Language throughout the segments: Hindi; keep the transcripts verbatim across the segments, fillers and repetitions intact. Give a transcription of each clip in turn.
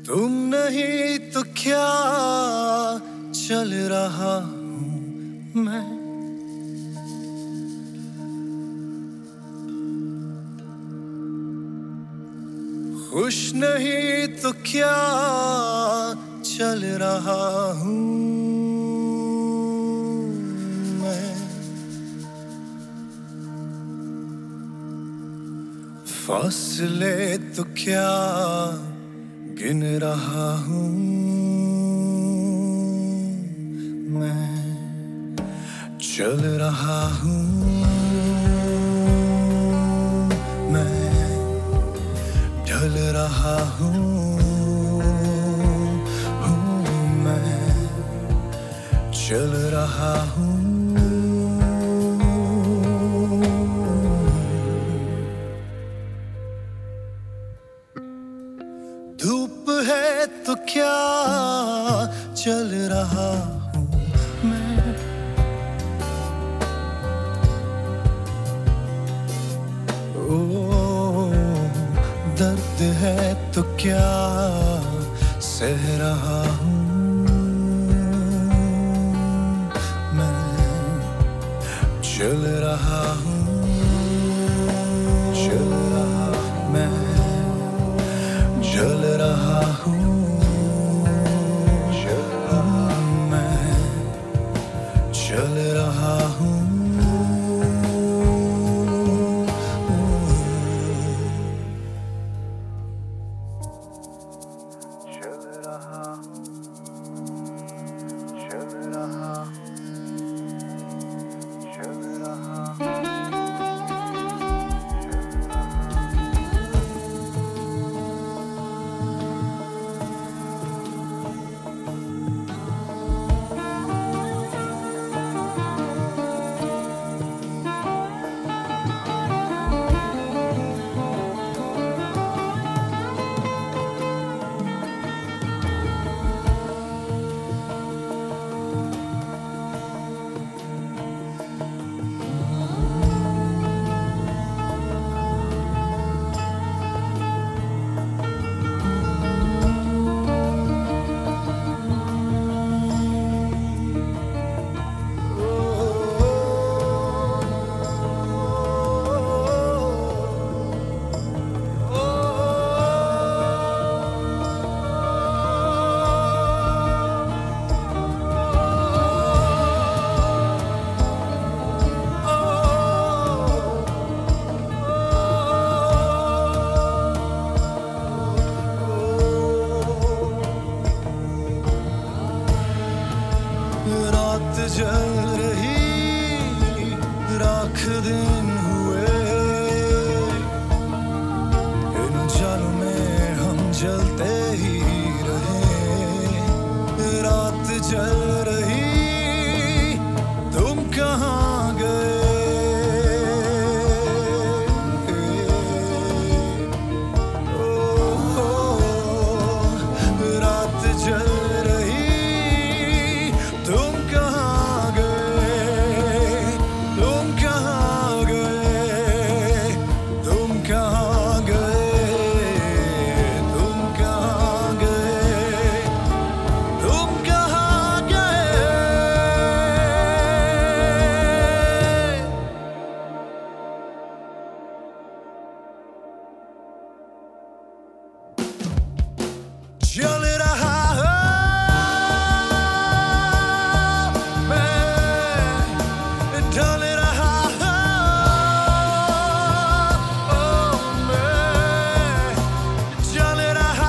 तुम नहीं तो क्या चल रहा हूँ मैं। खुश नहीं तो क्या चल रहा हूँ मैं। फासले तो क्या गिन रहा हूँ मैं। चल रहा हूँ मैं, ढल रहा हूँ हूँ मैं, चल रहा हूँ। धूप है तो क्या चल रहा हूँ मैं। ओ दर्द है तो क्या सह रहा हूँ मैं। चल रहा हूँ चल रहा मैं, जल रहा हूँ मैं, चल रहा हूँ। रात जल रही राख दिन हुए, इन जालों में हम जलते ही रहे। रात जल रही तुम कहाँ गए। ओ, ओ, रात जल जल रहा हूँ मैं, ढल रहा हूँ मैं, जल रहा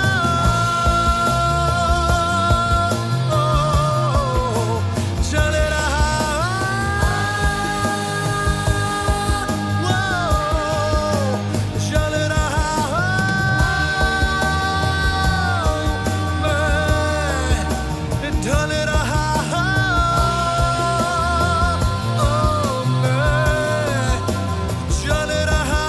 हूँ, जल रहा हूँ, जल रहा ढल रहा हूँ मैं, चल रहा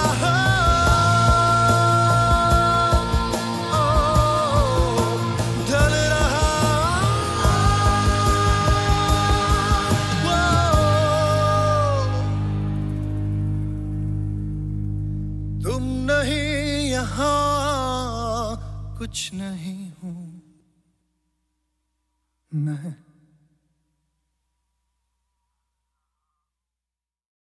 हूँ, ढल रहा हूँ। तुम नहीं यहाँ कुछ नहीं हूं मैं।